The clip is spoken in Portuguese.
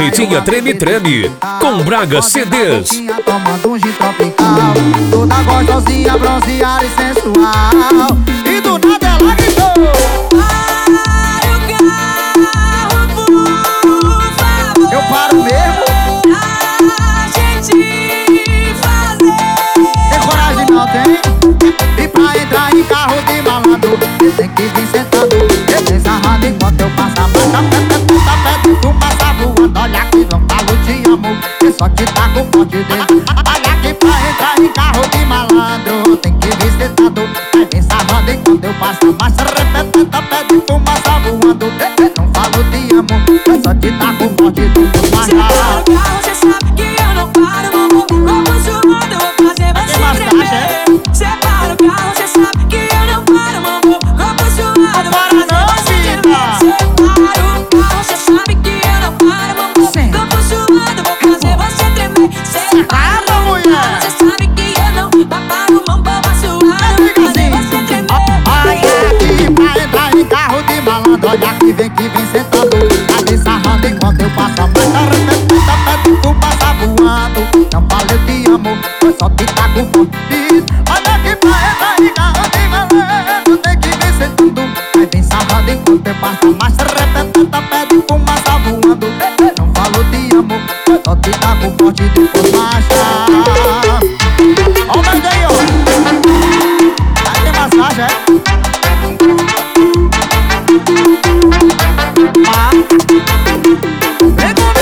Noitinha Treme Treme com Braga CDs. Tomando um gin tropical, toda gostosinha, bronzeada e sensual. E do nada ela gritou: para o carro, por favor. eu paro mesmo. A gente fazer. Tem coragem não tem? E pra entrar em carro de malandro, você tem que vir sentado. Eu vem sarrado enquanto eu passo a marcha. Pede fumaça voando, olha que não falo te amo. Eu só te taco forte dentro. Olha que pra entrar em carro de malandro, tem que vir sentado. Aí vem sarrado enquanto eu passo a marcha. Repetenta, pede fumaça voando. Não falo te amo, eu só te taco forte dentro. Se eu paro o carro, cê sabe que eu não paro, mamão. Louco suando, eu vou fazer você tremer. Se eu paro o carro, cê sabe que eu não paro, mamão. Louco suando, vou fazer você tremer. Se eu paro o carro, cê sabe que eu não paro, mamão. Louco suando, vou fazer você tremer. Se eu paro o carro, cê sabe que eu não paro, mamão. Louco suando, vou fazer você tremer. Olha aqui pra entrar em carro de malandro. Olha que vem sentado. Tá me sarrando enquanto eu passo a marcha. Repetenta, pede fumaça voando. Não falo eu te amo, eu só te taco forte. Olha que pra entrar em carro de malandro, tem que vir sentando. Aí vem sarrando enquanto eu passo a marcha. Repetenta, pede fumaça voando. Não falo te amo, eu só te taco forte depois marcha. Ó o mais aí, ó. Aí tem massagem, é? Vem comigo!